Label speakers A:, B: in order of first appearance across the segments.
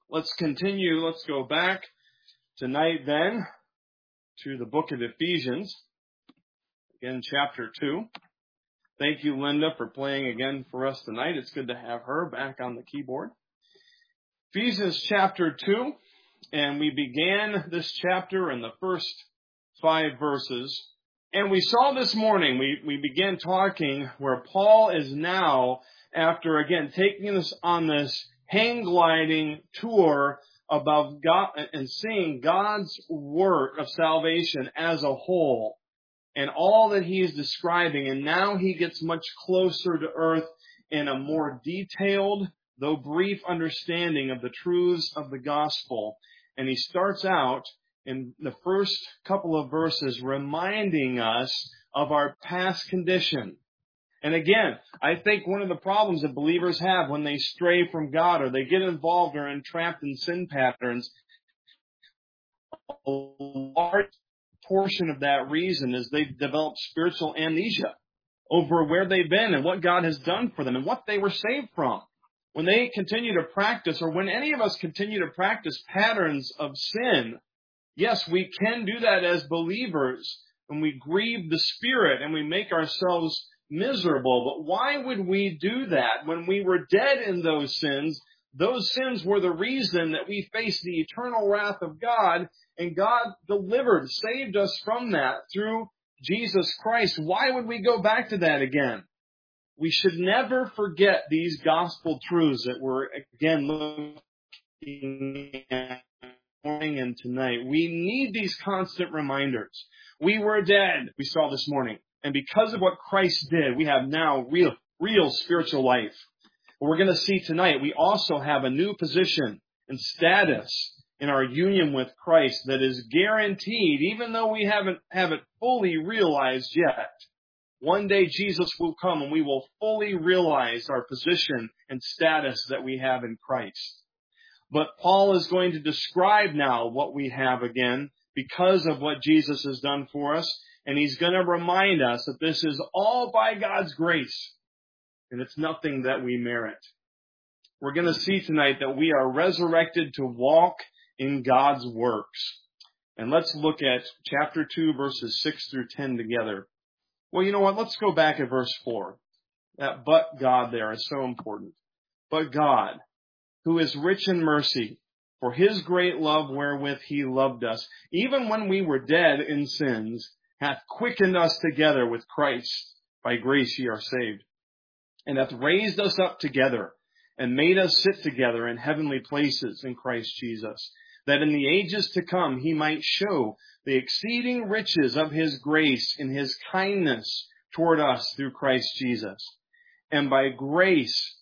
A: Let's continue. Let's go back tonight then to the book of Ephesians, again, chapter 2. Thank you, Linda, for playing again for us tonight. It's good to have her back on the keyboard. Ephesians chapter 2, and we began this chapter in the first 5 verses. And we saw this morning, we began talking where Paul is now, after again taking us on this hang gliding tour about God and seeing God's work of salvation as a whole and all that he is describing. And now he gets much closer to earth in a more detailed, though brief, understanding of the truths of the gospel. And he starts out in the first couple of verses reminding us of our past condition. And again, I think one of the problems that believers have when they stray from God or they get involved or entrapped in sin patterns, a large portion of that reason is they've developed spiritual amnesia over where they've been and what God has done for them and what they were saved from. When they continue to practice, or when any of us continue to practice patterns of sin, yes, we can do that as believers when we grieve the Spirit and we make ourselves miserable. But why would we do that when we were dead in those sins? Those sins were the reason that we faced the eternal wrath of God, and God delivered, saved us from that through Jesus Christ. Why would we go back to that again? We should never forget these gospel truths that we're again looking at morning and tonight. We need these constant reminders. We were dead, we saw this morning. And because of what Christ did, we have now real spiritual life. But we're going to see tonight, we also have a new position and status in our union with Christ that is guaranteed, even though we haven't fully realized yet. One day Jesus will come and we will fully realize our position and status that we have in Christ. But Paul is going to describe now what we have again because of what Jesus has done for us. And he's going to remind us that this is all by God's grace. And it's nothing that we merit. We're going to see tonight that we are resurrected to walk in God's works. And let's look at chapter 2, verses 6 through 10 together. Well, you know what? Let's go back at verse 4. That but God there is so important. But God, who is rich in mercy, for his great love wherewith he loved us, even when we were dead in sins, hath quickened us together with Christ. By grace ye are saved. And hath raised us up together, and made us sit together in heavenly places in Christ Jesus, that in the ages to come he might show the exceeding riches of his grace in his kindness toward us through Christ Jesus. And by grace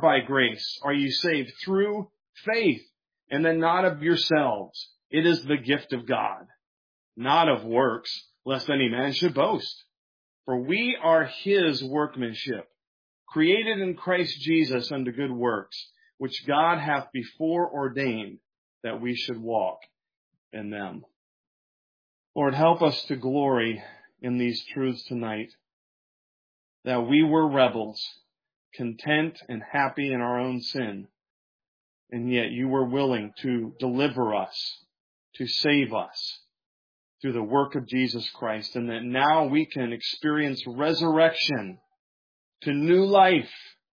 A: are you saved through faith, and then not of yourselves. It is the gift of God, not of works, lest any man should boast. For we are his workmanship, created in Christ Jesus unto good works, which God hath before ordained that we should walk in them. Lord, help us to glory in these truths tonight, that we were rebels, content and happy in our own sin, and yet you were willing to deliver us, to save us through the work of Jesus Christ, and that now we can experience resurrection to new life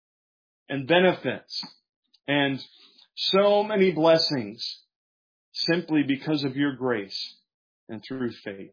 A: and benefits and so many blessings simply because of your grace and through faith.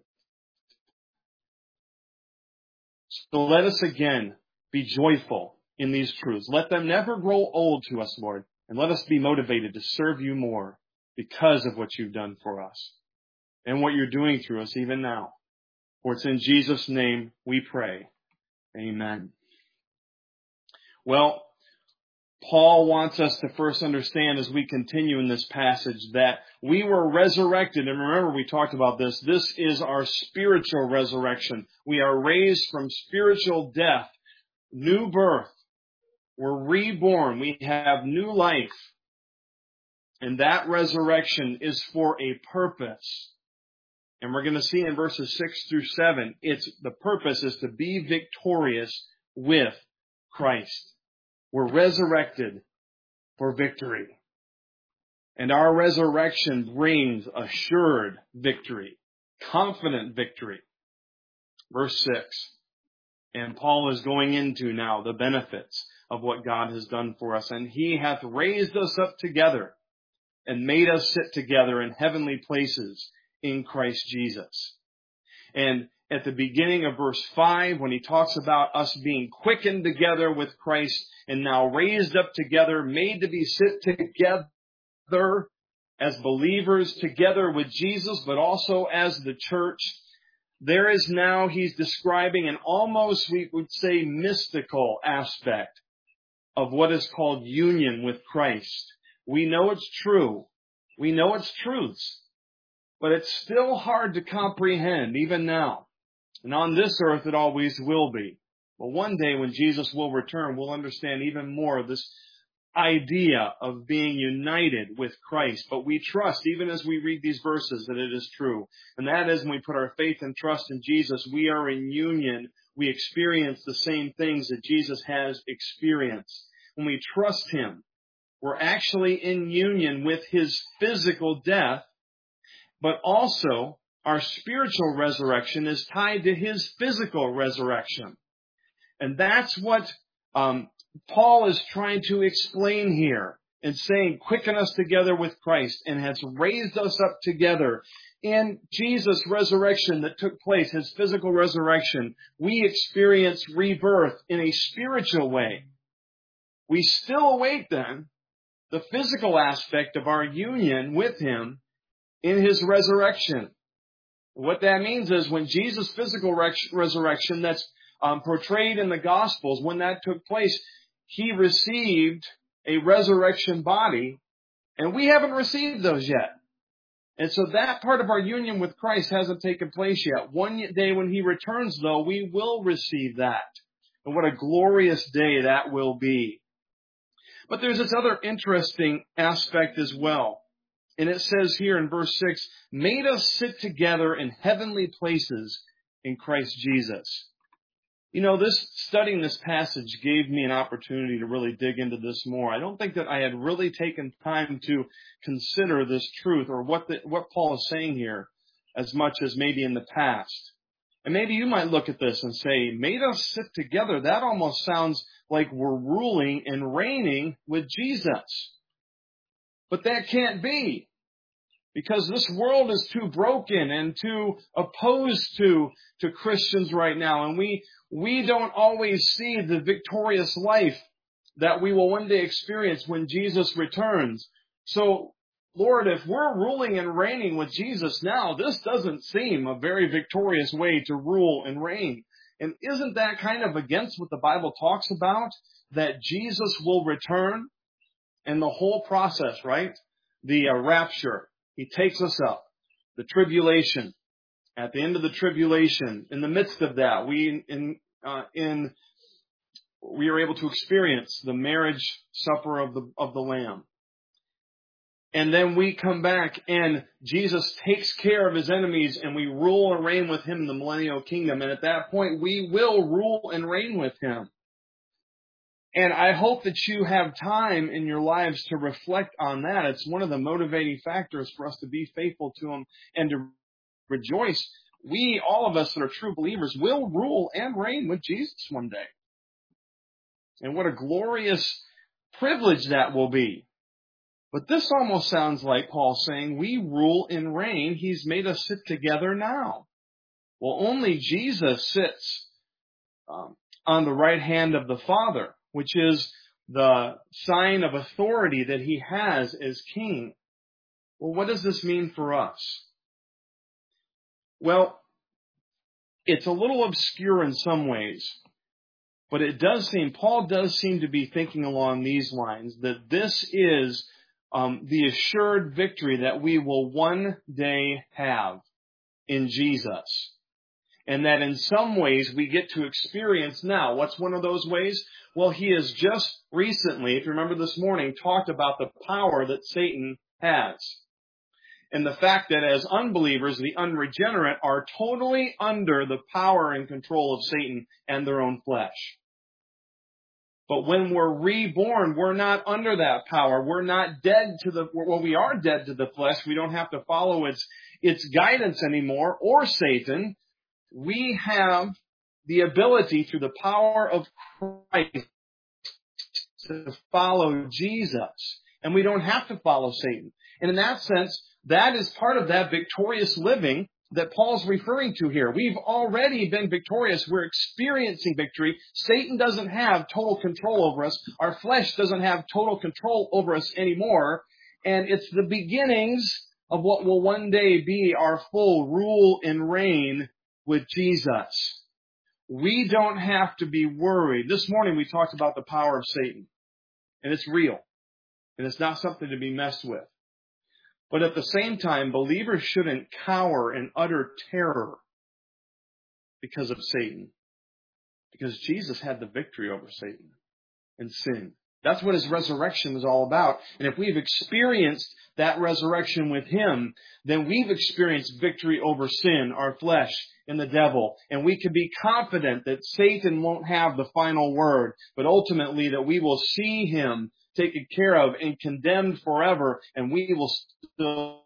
A: So let us again be joyful in these truths. Let them never grow old to us, Lord, and let us be motivated to serve you more because of what you've done for us and what you're doing through us even now. For it's in Jesus' name we pray. Amen. Well, Paul wants us to first understand as we continue in this passage that we were resurrected. And remember, we talked about this. This is our spiritual resurrection. We are raised from spiritual death, new birth. We're reborn. We have new life. And that resurrection is for a purpose. And we're going to see in verses 6 through 7, the purpose is to be victorious with Christ. We're resurrected for victory. And our resurrection brings assured victory, confident victory. Verse 6. And Paul is going into now the benefits of what God has done for us. And he hath raised us up together and made us sit together in heavenly places in Christ Jesus. And at the beginning of verse 5, when he talks about us being quickened together with Christ and now raised up together, made to be sit together as believers together with Jesus, but also as the church, there is now, he's describing an almost, we would say, mystical aspect of what is called union with Christ. We know it's true. We know it's truths. But it's still hard to comprehend, even now. And on this earth, it always will be. But one day when Jesus will return, we'll understand even more of this idea of being united with Christ. But we trust, even as we read these verses, that it is true. And that is, when we put our faith and trust in Jesus, we are in union. We experience the same things that Jesus has experienced. When we trust Him, we're actually in union with His physical death, but also our spiritual resurrection is tied to His physical resurrection. And that's what Paul is trying to explain here and saying, quicken us together with Christ and has raised us up together. In Jesus' resurrection that took place, His physical resurrection, we experience rebirth in a spiritual way. We still await then the physical aspect of our union with Him in His resurrection. What that means is when Jesus' physical resurrection that's portrayed in the Gospels, when that took place, He received a resurrection body, and we haven't received those yet. And so that part of our union with Christ hasn't taken place yet. One day when He returns, though, we will receive that. And what a glorious day that will be. But there's this other interesting aspect as well. And it says here in verse 6, made us sit together in heavenly places in Christ Jesus. You know, studying this passage gave me an opportunity to really dig into this more. I don't think that I had really taken time to consider this truth or what Paul is saying here as much as maybe in the past. And maybe you might look at this and say, made us sit together. That almost sounds like we're ruling and reigning with Jesus. But that can't be. Because this world is too broken and too opposed to Christians right now. And we don't always see the victorious life that we will one day experience when Jesus returns. So, Lord, if we're ruling and reigning with Jesus now, this doesn't seem a very victorious way to rule and reign. And isn't that kind of against what the Bible talks about? That Jesus will return and the whole process, right? The rapture. He takes us up. The tribulation. At the end of the tribulation, in the midst of that, we are able to experience the marriage supper of the Lamb. And then we come back and Jesus takes care of His enemies and we rule and reign with Him in the millennial kingdom. And at that point, we will rule and reign with Him. And I hope that you have time in your lives to reflect on that. It's one of the motivating factors for us to be faithful to Him and to rejoice. We, all of us that are true believers, will rule and reign with Jesus one day. And what a glorious privilege that will be. But this almost sounds like Paul saying, we rule and reign. He's made us sit together now. Well, only Jesus sits on the right hand of the Father, which is the sign of authority that He has as King. Well, what does this mean for us? Well, it's a little obscure in some ways, but Paul does seem to be thinking along these lines, that this is the assured victory that we will one day have in Jesus. And that in some ways we get to experience now. What's one of those ways? Well, He has just recently, if you remember this morning, talked about the power that Satan has. And the fact that as unbelievers, the unregenerate are totally under the power and control of Satan and their own flesh. But when we're reborn, we're not under that power. We're not dead to we are dead to the flesh. We don't have to follow its guidance anymore, or Satan. We have the ability through the power of Christ to follow Jesus. And we don't have to follow Satan. And in that sense, that is part of that victorious living that Paul's referring to here. We've already been victorious. We're experiencing victory. Satan doesn't have total control over us. Our flesh doesn't have total control over us anymore. And it's the beginnings of what will one day be our full rule and reign with Jesus. We don't have to be worried. This morning we talked about the power of Satan. And it's real. And it's not something to be messed with. But at the same time, believers shouldn't cower in utter terror because of Satan. Because Jesus had the victory over Satan and sin. That's what his resurrection is all about. And if we've experienced that resurrection with him, then we've experienced victory over sin, our flesh, and the devil. And we can be confident that Satan won't have the final word, but ultimately that we will see him taken care of and condemned forever, and we will still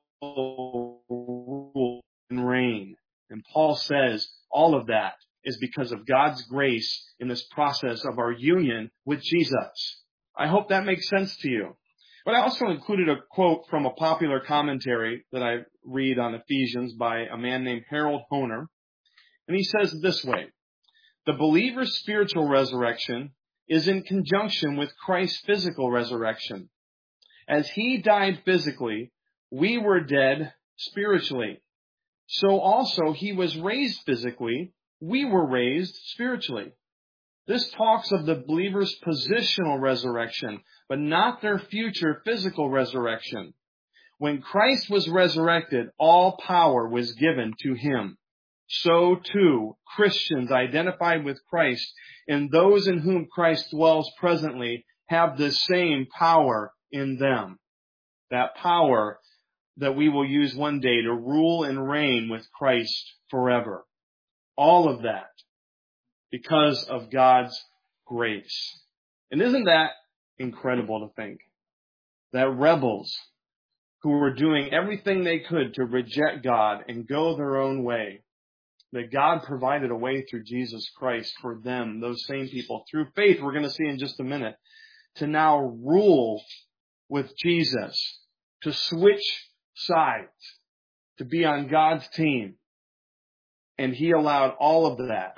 A: rule and reign. And Paul says all of that is because of God's grace in this process of our union with Jesus. I hope that makes sense to you. But I also included a quote from a popular commentary that I read on Ephesians by a man named Harold Hoehner. And he says it this way: the believer's spiritual resurrection is in conjunction with Christ's physical resurrection. As he died physically, we were dead spiritually. So also he was raised physically, we were raised spiritually. This talks of the believer's positional resurrection, but not their future physical resurrection. When Christ was resurrected, all power was given to him. So too, Christians identified with Christ and those in whom Christ dwells presently have the same power in them. That power that we will use one day to rule and reign with Christ forever. All of that because of God's grace. And isn't that incredible to think that rebels who were doing everything they could to reject God and go their own way, that God provided a way through Jesus Christ for them, those same people, through faith, we're going to see in just a minute, to now rule with Jesus, to switch sides, to be on God's team. And he allowed all of that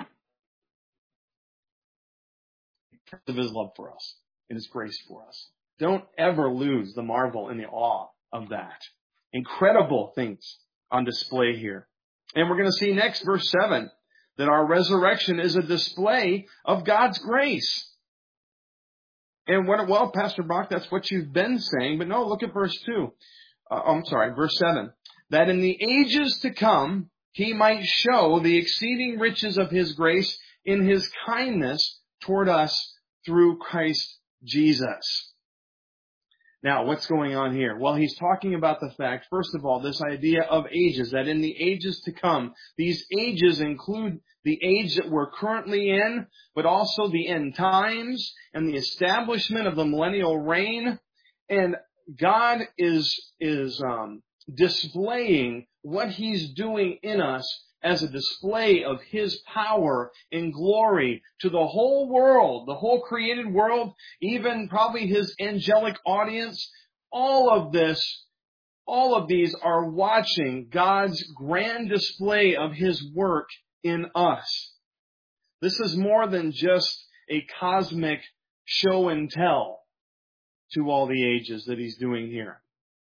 A: because of his love for us and his grace for us. Don't ever lose the marvel and the awe of that. Incredible things on display here. And we're going to see next, verse 7, that our resurrection is a display of God's grace. And well, Pastor Brock, that's what you've been saying. But no, look at verse 2. Verse 7. That in the ages to come, he might show the exceeding riches of his grace in his kindness toward us through Christ Jesus. Now, what's going on here? Well, he's talking about the fact, first of all, this idea of ages, that in the ages to come, these ages include the age that we're currently in, but also the end times and the establishment of the millennial reign. And God is displaying what he's doing in us as a display of his power and glory to the whole world, the whole created world, even probably his angelic audience. All of these are watching God's grand display of his work in us. This is more than just a cosmic show and tell to all the ages that he's doing here.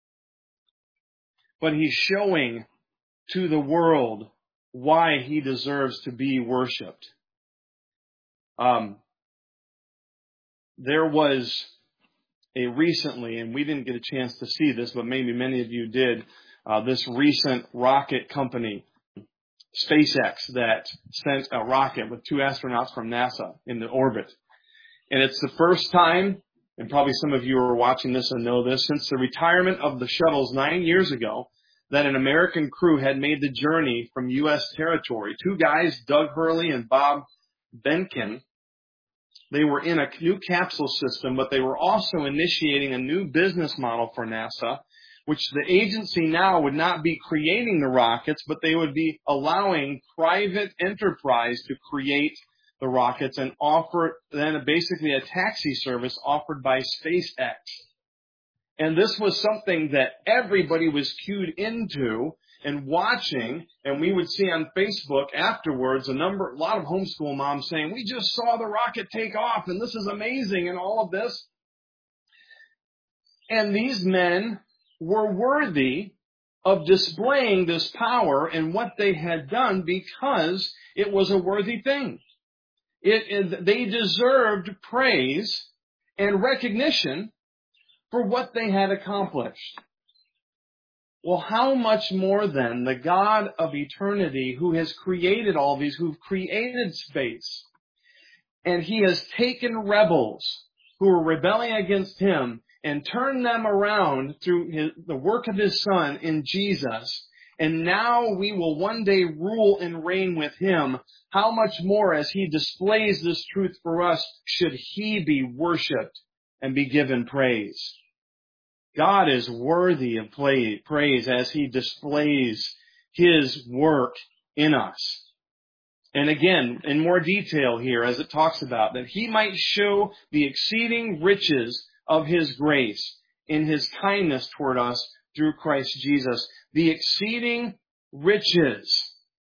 A: But he's showing to the world why he deserves to be worshipped. There was recently, and we didn't get a chance to see this, but maybe many of you did, this recent rocket company, SpaceX, that sent a rocket with 2 astronauts from NASA into orbit. And it's the first time, and probably some of you are watching this and know this, since the retirement of the shuttles 9 years ago, that an American crew had made the journey from U.S. territory. 2 guys, Doug Hurley and Bob Behnken, They were in a new capsule system, but they were also initiating a new business model for NASA, which the agency now would not be creating the rockets, but they would be allowing private enterprise to create the rockets and offer then basically a taxi service offered by SpaceX. And this was something that everybody was cued into and watching, and we would see on Facebook afterwards a lot of homeschool moms saying, we just saw the rocket take off and this is amazing and all of this. And these men were worthy of displaying this power and what they had done because it was a worthy thing. They deserved praise and recognition for what they had accomplished. Well, how much more then the God of eternity who has created all these, who've created space, and he has taken rebels who were rebelling against him and turned them around through the work of his Son in Jesus, and now we will one day rule and reign with him. How much more, as he displays this truth for us, should he be worshipped and be given praise? God is worthy of praise as he displays his work in us. And again, in more detail here, as it talks about, that he might show the exceeding riches of his grace in his kindness toward us through Christ Jesus. The exceeding riches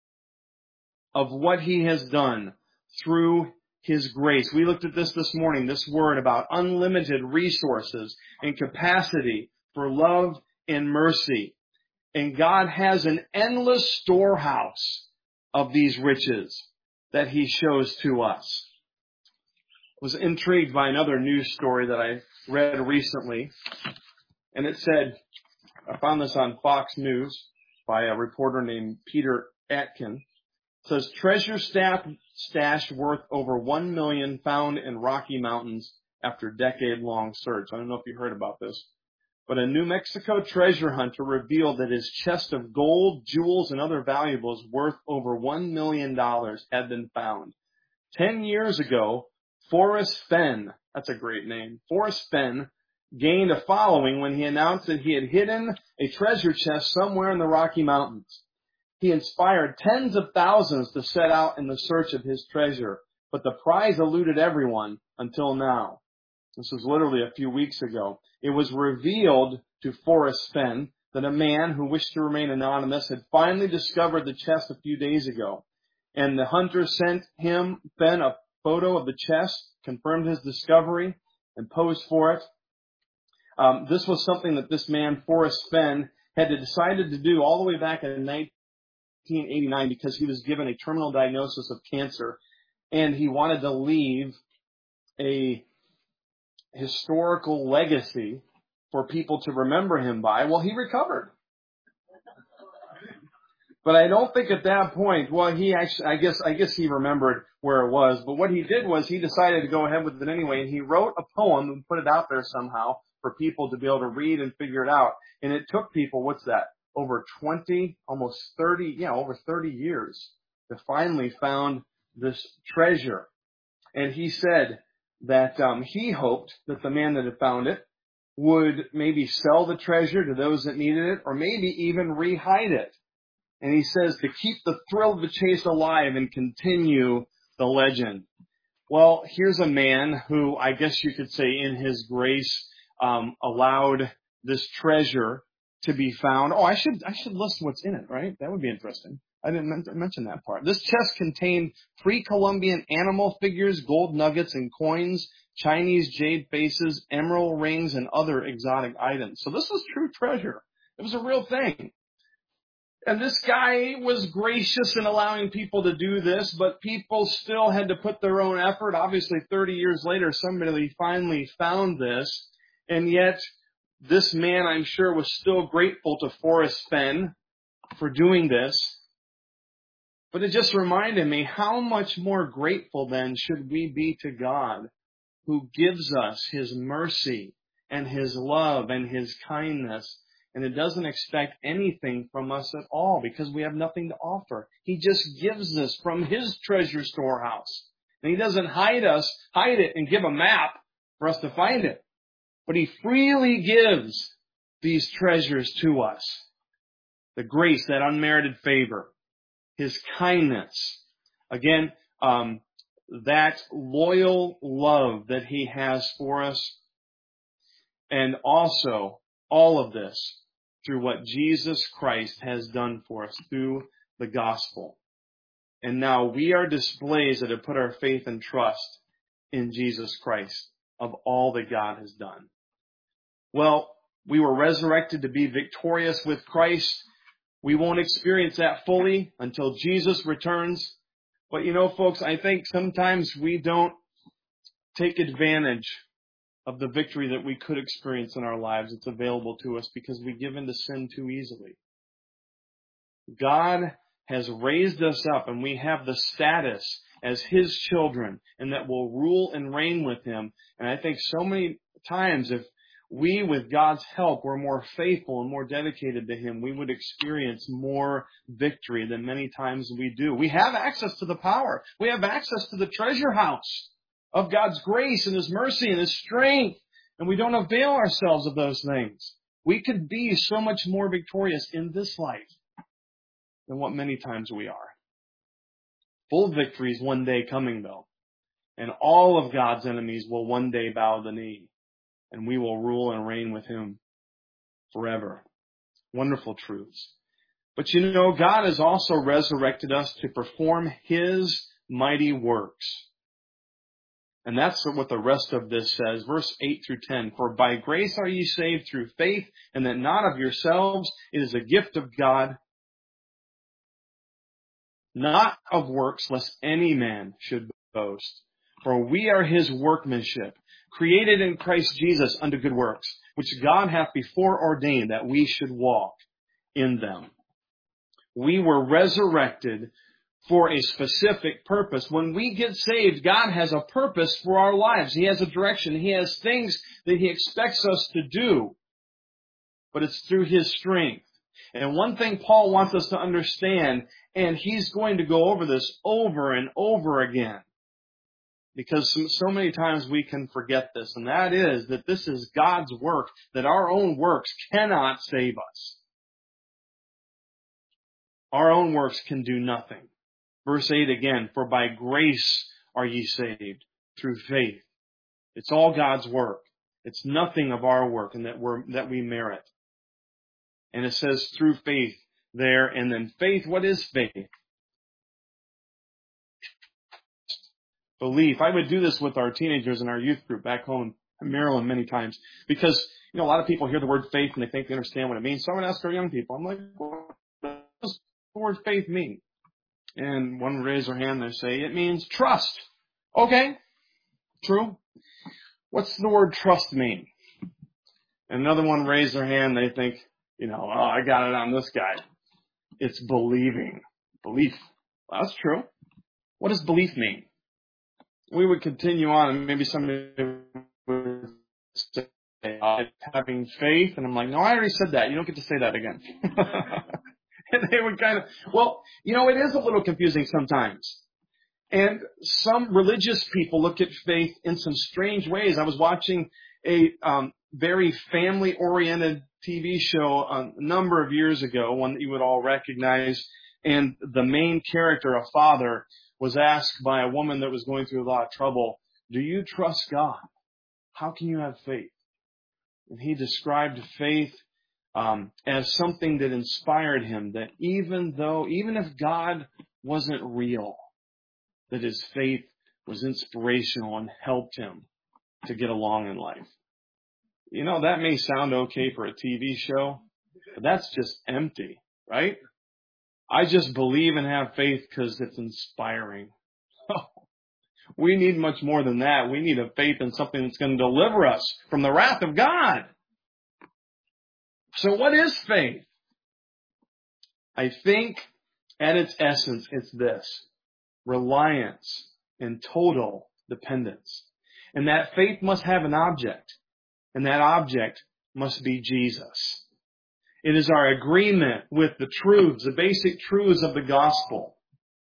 A: of what he has done through his grace. We looked at this morning, this word about unlimited resources and capacity for love and mercy. And God has an endless storehouse of these riches that he shows to us. I was intrigued by another news story that I read recently. And it said, I found this on Fox News by a reporter named Peter Atkin. It says, treasure stash worth over $1 million found in Rocky Mountains after decade-long search. I don't know if you heard about this. But a New Mexico treasure hunter revealed that his chest of gold, jewels, and other valuables worth over $1 million had been found. 10 years ago, Forrest Fenn, that's a great name, Forrest Fenn gained a following when he announced that he had hidden a treasure chest somewhere in the Rocky Mountains. He inspired tens of thousands to set out in the search of his treasure, but the prize eluded everyone until now. This was literally a few weeks ago. It was revealed to Forrest Fenn that a man who wished to remain anonymous had finally discovered the chest a few days ago. And the hunter sent Fenn a photo of the chest, confirmed his discovery, and posed for it. This was something that this man, Forrest Fenn, had decided to do all the way back in 1989 because he was given a terminal diagnosis of cancer, and he wanted to leave a historical legacy for people to remember him by. Well, he recovered. But I don't think at that point, well, he actually, I guess he remembered where it was. But what he did was he decided to go ahead with it anyway, and he wrote a poem and put it out there somehow for people to be able to read and figure it out. And it took people, over 20, almost 30, over 30 years to finally found this treasure. And he said that he hoped that the man that had found it would maybe sell the treasure to those that needed it, or maybe even re-hide it. And he says to keep the thrill of the chase alive and continue the legend. Well, here's a man who I guess you could say in his grace allowed this treasure to be found. Oh, I should list what's in it, right? That would be interesting. I didn't mention that part. This chest contained pre-Columbian animal figures, gold nuggets and coins, Chinese jade faces, emerald rings, and other exotic items. So this was true treasure. It was a real thing. And this guy was gracious in allowing people to do this, but people still had to put their own effort. Obviously, 30 years later, somebody finally found this. And yet, this man, I'm sure, was still grateful to Forrest Fenn for doing this. But it just reminded me, how much more grateful then should we be to God, who gives us his mercy and his love and his kindness. And it doesn't expect anything from us at all because we have nothing to offer. He just gives us from his treasure storehouse. He doesn't hide it and give a map for us to find it. But He freely gives these treasures to us. The grace, that unmerited favor, His kindness. Again, that loyal love that He has for us. And also, all of this through what Jesus Christ has done for us through the gospel. And now we are displays that have put our faith and trust in Jesus Christ of all that God has done. Well, we were resurrected to be victorious with Christ. We won't experience that fully until Jesus returns. But you know, folks, I think sometimes we don't take advantage of the victory that we could experience in our lives. It's available to us because we give in to sin too easily. God has raised us up, and we have the status as His children, and that will rule and reign with Him. And I think so many times, if we, with God's help, were more faithful and more dedicated to Him, we would experience more victory than many times we do. We have access to the power. We have access to the treasure house of God's grace and His mercy and His strength, and we don't avail ourselves of those things. We could be so much more victorious in this life than what many times we are. Full victory is one day coming, though, and all of God's enemies will one day bow the knee, and we will rule and reign with Him forever. Wonderful truths. But you know, God has also resurrected us to perform His mighty works. And that's what the rest of this says, verse 8 through 10. For by grace are ye saved through faith, and that not of yourselves. It is a gift of God, not of works, lest any man should boast. For we are His workmanship, created in Christ Jesus unto good works, which God hath before ordained that we should walk in them. We were resurrected for a specific purpose. When we get saved, God has a purpose for our lives. He has a direction. He has things that He expects us to do. But it's through His strength. And one thing Paul wants us to understand, and he's going to go over this over and over again, because so many times we can forget this, and that is that this is God's work, that our own works cannot save us. Our own works can do nothing. Verse 8 again, for by grace are ye saved, through faith. It's all God's work. It's nothing of our work and that we merit. And it says through faith there, and then faith, what is faith? Belief. I would do this with our teenagers in our youth group back home in Maryland many times, because a lot of people hear the word faith and they think they understand what it means. So I would ask our young people, I'm like, what does the word faith mean? And one would raise their hand and they say, it means trust. Okay, true. What's the word trust mean? And another one raised their hand, they think, oh, I got it on this guy. It's believing. Belief. Well, that's true. What does belief mean? We would continue on, and maybe somebody would say, having faith, and I'm like, no, I already said that. You don't get to say that again. And they would kind of, it is a little confusing sometimes. And some religious people look at faith in some strange ways. I was watching a very family-oriented TV show a number of years ago, one that you would all recognize, and the main character, a father, was asked by a woman that was going through a lot of trouble, do you trust God? How can you have faith? And he described faith as something that inspired him, that even if God wasn't real, that his faith was inspirational and helped him to get along in life. That may sound okay for a TV show, but that's just empty, right? I just believe and have faith because it's inspiring. We need much more than that. We need a faith in something that's going to deliver us from the wrath of God. So what is faith? I think at its essence, it's this: reliance and total dependence. And that faith must have an object, and that object must be Jesus. It is our agreement with the truths, the basic truths of the gospel.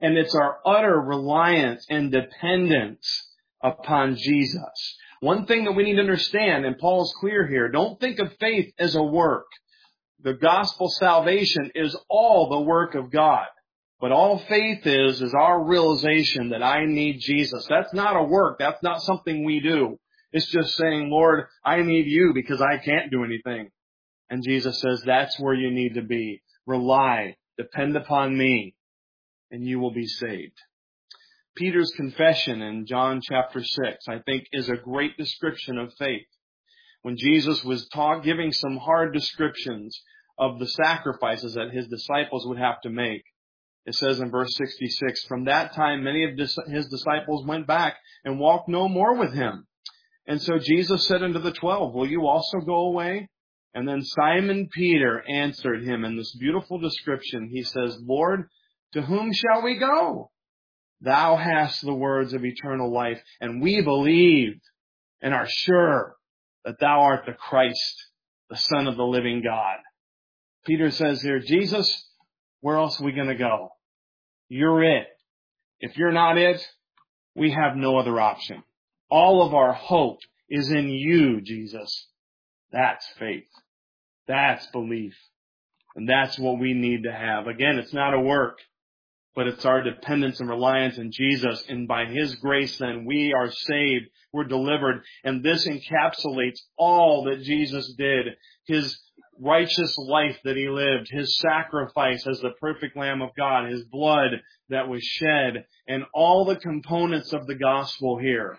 A: And it's our utter reliance and dependence upon Jesus. One thing that we need to understand, and Paul's clear here, don't think of faith as a work. The gospel salvation is all the work of God. But all faith is our realization that I need Jesus. That's not a work. That's not something we do. It's just saying, Lord, I need you because I can't do anything. And Jesus says, that's where you need to be. Rely, depend upon me, and you will be saved. Peter's confession in John chapter 6, I think, is a great description of faith. When Jesus was giving some hard descriptions of the sacrifices that his disciples would have to make, it says in verse 66, from that time many of his disciples went back and walked no more with him. And so Jesus said unto the 12, will you also go away? And then Simon Peter answered him in this beautiful description. He says, Lord, to whom shall we go? Thou hast the words of eternal life, and we believe and are sure that thou art the Christ, the Son of the living God. Peter says here, Jesus, where else are we going to go? You're it. If you're not it, we have no other option. All of our hope is in you, Jesus. That's faith. That's belief. And that's what we need to have. Again, it's not a work, but it's our dependence and reliance in Jesus. And by his grace, then, we are saved. We're delivered. And this encapsulates all that Jesus did. His righteous life that he lived, his sacrifice as the perfect Lamb of God, his blood that was shed, and all the components of the gospel here.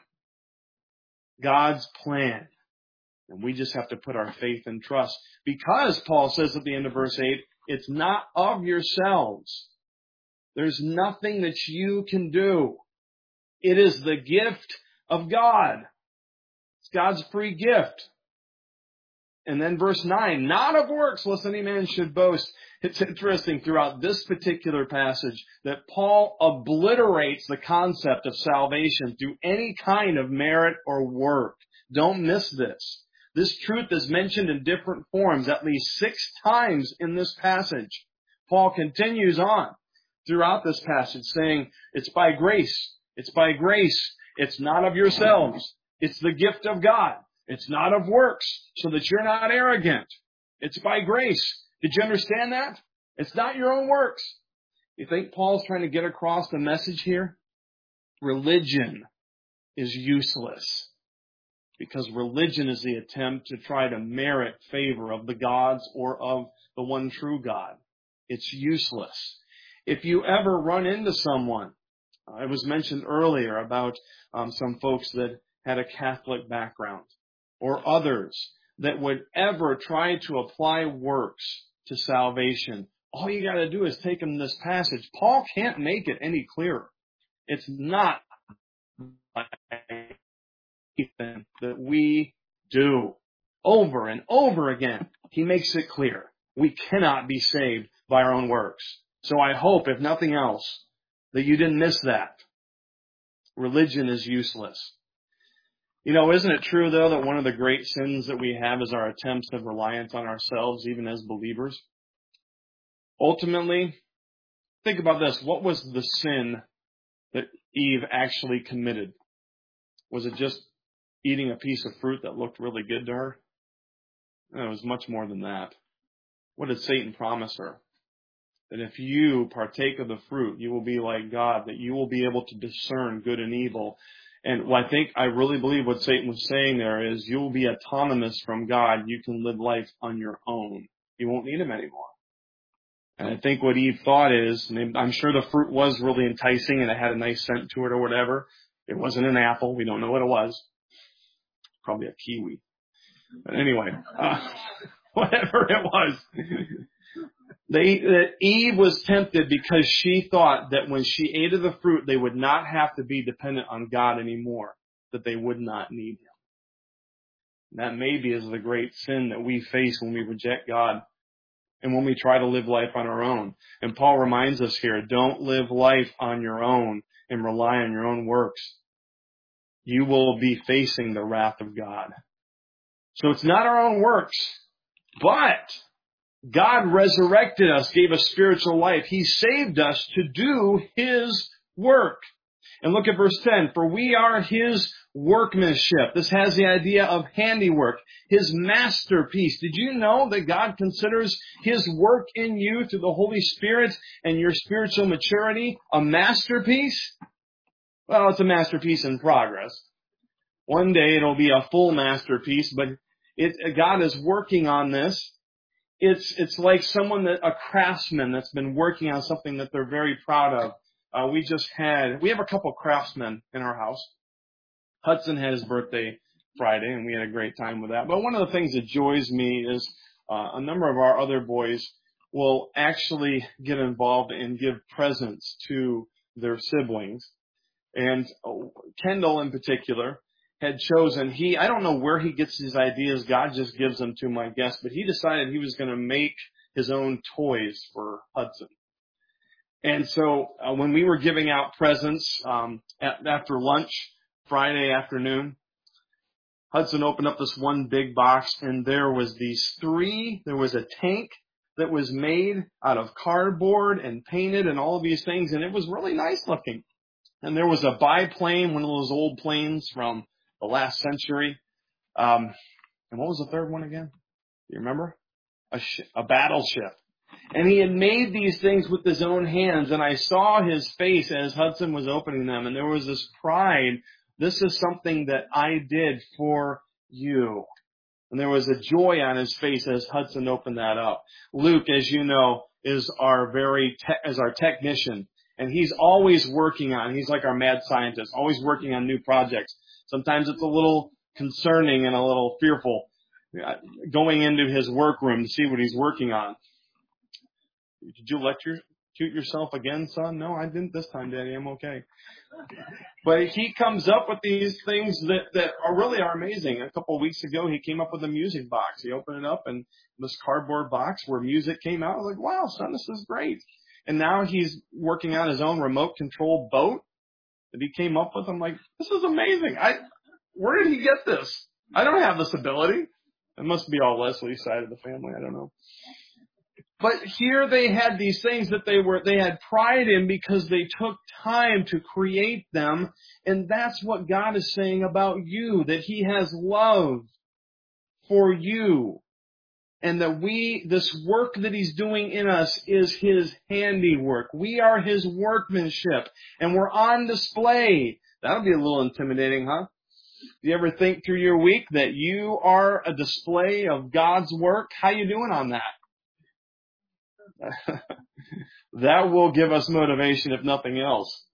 A: God's plan. And we just have to put our faith and trust. Because Paul says at the end of verse 8, it's not of yourselves. There's nothing that you can do. It is the gift of God. It's God's free gift. And then verse 9, not of works, lest any man should boast. It's interesting throughout this particular passage that Paul obliterates the concept of salvation through any kind of merit or work. Don't miss this. This truth is mentioned in different forms at least 6 times in this passage. Paul continues on throughout this passage saying, it's by grace. It's by grace. It's not of yourselves. It's the gift of God. It's not of works, so that you're not arrogant. It's by grace. Did you understand that? It's not your own works. You think Paul's trying to get across the message here? Religion is useless. Because religion is the attempt to try to merit favor of the gods or of the one true God. It's useless. If you ever run into someone, it was mentioned earlier about some folks that had a Catholic background, or others that would ever try to apply works to salvation, all you got to do is take them this passage. Paul can't make it any clearer. It's not that we do. Over and over again, he makes it clear. We cannot be saved by our own works. So I hope, if nothing else, that you didn't miss that. Religion is useless. You know, isn't it true, though, that one of the great sins that we have is our attempts of reliance on ourselves, even as believers? Ultimately, think about this. What was the sin that Eve actually committed? Was it just eating a piece of fruit that looked really good to her? No, it was much more than that. What did Satan promise her? That if you partake of the fruit, you will be like God, that you will be able to discern good and evil. And I really believe what Satan was saying there is you will be autonomous from God. You can live life on your own. You won't need him anymore. And I think what Eve thought is, and I'm sure the fruit was really enticing and it had a nice scent to it or whatever. It wasn't an apple. We don't know what it was. Probably a kiwi. But anyway, whatever it was. Eve was tempted because she thought that when she ate of the fruit, they would not have to be dependent on God anymore, that they would not need him. That maybe is the great sin that we face when we reject God and when we try to live life on our own. And Paul reminds us here, don't live life on your own and rely on your own works. You will be facing the wrath of God. So it's not our own works, but God resurrected us, gave us spiritual life. He saved us to do His work. And look at verse 10. For we are His workmanship. This has the idea of handiwork. His masterpiece. Did you know that God considers His work in you through the Holy Spirit and your spiritual maturity a masterpiece? Well, it's a masterpiece in progress. One day it'll be a full masterpiece, but God is working on this. It's like a craftsman that's been working on something that they're very proud of. We have a couple craftsmen in our house. Hudson had his birthday Friday, and we had a great time with that. But one of the things that joys me is a number of our other boys will actually get involved and give presents to their siblings. And Kendall in particular had chosen, I don't know where he gets his ideas, God just gives them to him, I guess, but he decided he was going to make his own toys for Hudson. And so when we were giving out presents after lunch Friday afternoon, Hudson opened up this one big box, and there was there was a tank that was made out of cardboard and painted and all of these things, and it was really nice looking. And there was a biplane, one of those old planes from the last century. And what was the third one again? Do you remember? A battleship. And he had made these things with his own hands, and I saw his face as Hudson was opening them, and there was this pride. This is something that I did for you. And there was a joy on his face as Hudson opened that up. Luke, as you know, is our technician. And he's always he's like our mad scientist, always working on new projects. Sometimes it's a little concerning and a little fearful going into his workroom to see what he's working on. Did you electrocute yourself again, son? No, I didn't this time, Daddy. I'm okay. But he comes up with these things that are amazing. A couple of weeks ago, he came up with a music box. He opened it up, and this cardboard box where music came out. I was like, wow, son, this is great. And now he's working on his own remote-controlled boat that he came up with. I'm like, this is amazing. Where did he get this? I don't have this ability. It must be all Leslie's side of the family. I don't know. But here they had these things that they had pride in because they took time to create them. And that's what God is saying about you, that He has love for you. And that this work that He's doing in us is His handiwork. We are His workmanship, and we're on display. That'll be a little intimidating, huh? Do you ever think through your week that you are a display of God's work? How you doing on that? That will give us motivation, if nothing else.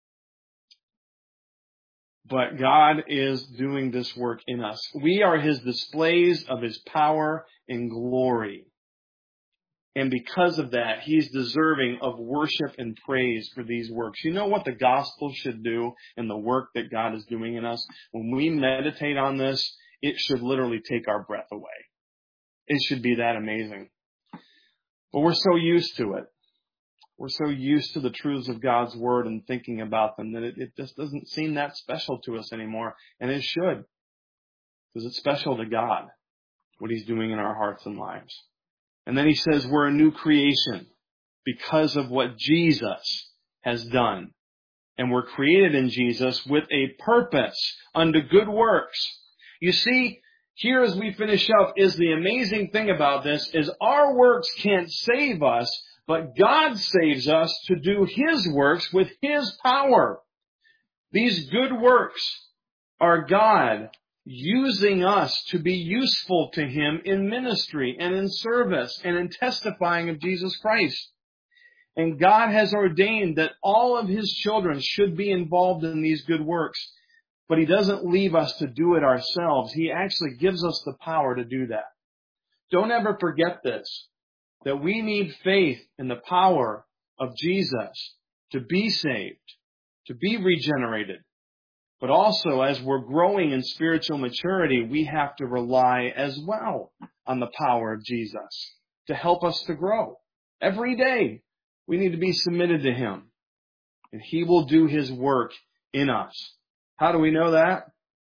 A: But God is doing this work in us. We are His displays of His power and glory. And because of that, He's deserving of worship and praise for these works. You know what the gospel should do and the work that God is doing in us? When we meditate on this, it should literally take our breath away. It should be that amazing. But we're so used to it. We're so used to the truths of God's Word and thinking about them that it just doesn't seem that special to us anymore. And it should. Because it's special to God, what He's doing in our hearts and lives. And then He says we're a new creation because of what Jesus has done. And we're created in Jesus with a purpose unto good works. You see, here as we finish up is the amazing thing about this is our works can't save us, but God saves us to do His works with His power. These good works are God using us to be useful to Him in ministry and in service and in testifying of Jesus Christ. And God has ordained that all of His children should be involved in these good works. But He doesn't leave us to do it ourselves. He actually gives us the power to do that. Don't ever forget this, that we need faith in the power of Jesus to be saved, to be regenerated. But also, as we're growing in spiritual maturity, we have to rely as well on the power of Jesus to help us to grow. Every day, we need to be submitted to Him, and He will do His work in us. How do we know that?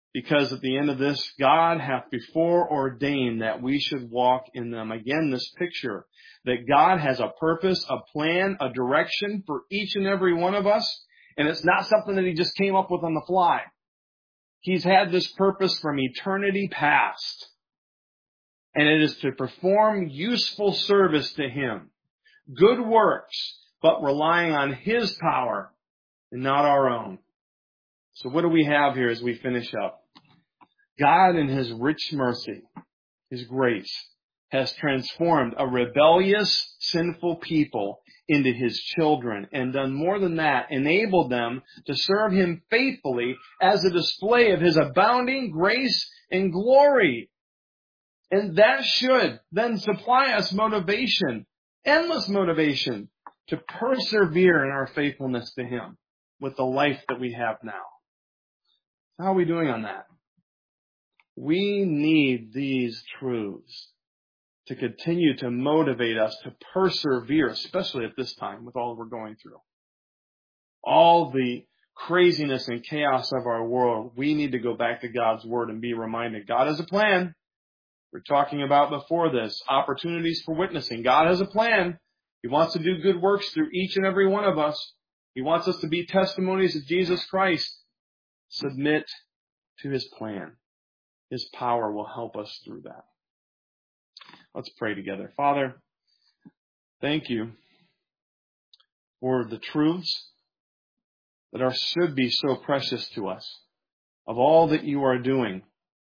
A: because at the end of this, God hath before ordained that we should walk in them. Again, this picture that God has a purpose, a plan, a direction for each and every one of us, and it's not something that He just came up with on the fly. He's had this purpose from eternity past, and it is to perform useful service to Him, good works, but relying on His power and not our own. So what do we have here as we finish up? God in His rich mercy, His grace, has transformed a rebellious, sinful people into His children, and done more than that, enabled them to serve Him faithfully as a display of His abounding grace and glory. And that should then supply us motivation, endless motivation, to persevere in our faithfulness to Him with the life that we have now. How are we doing on that? We need these truths to continue to motivate us to persevere, especially at this time with all we're going through. All the craziness and chaos of our world, we need to go back to God's Word and be reminded God has a plan. We're talking about before this, opportunities for witnessing. God has a plan. He wants to do good works through each and every one of us. He wants us to be testimonies of Jesus Christ. Submit to His plan. His power will help us through that. Let's pray together. Father, thank You for the truths that should be so precious to us, of all that You are doing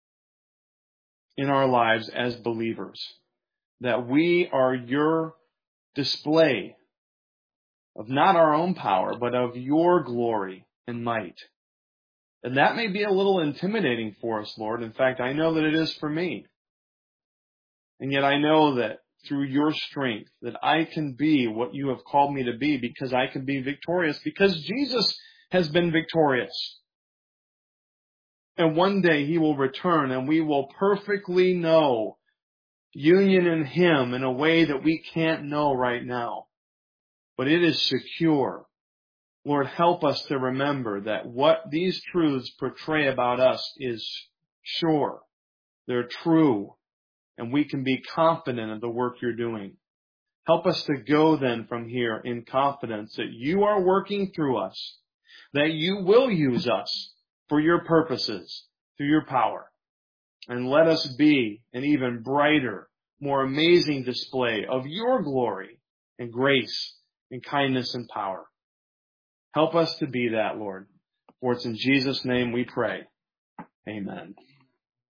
A: in our lives as believers, that we are Your display of not our own power, but of Your glory and might. And that may be a little intimidating for us, Lord. In fact, I know that it is for me. And yet I know that through Your strength, that I can be what You have called me to be, because I can be victorious, because Jesus has been victorious. And one day He will return, and we will perfectly know union in Him in a way that we can't know right now. But it is secure. Lord, help us to remember that what these truths portray about us is sure. They're true. And we can be confident of the work You're doing. Help us to go then from here in confidence that You are working through us, that You will use us for Your purposes through Your power. And let us be an even brighter, more amazing display of Your glory and grace and kindness and power. Help us to be that, Lord. For it's in Jesus' name we pray. Amen.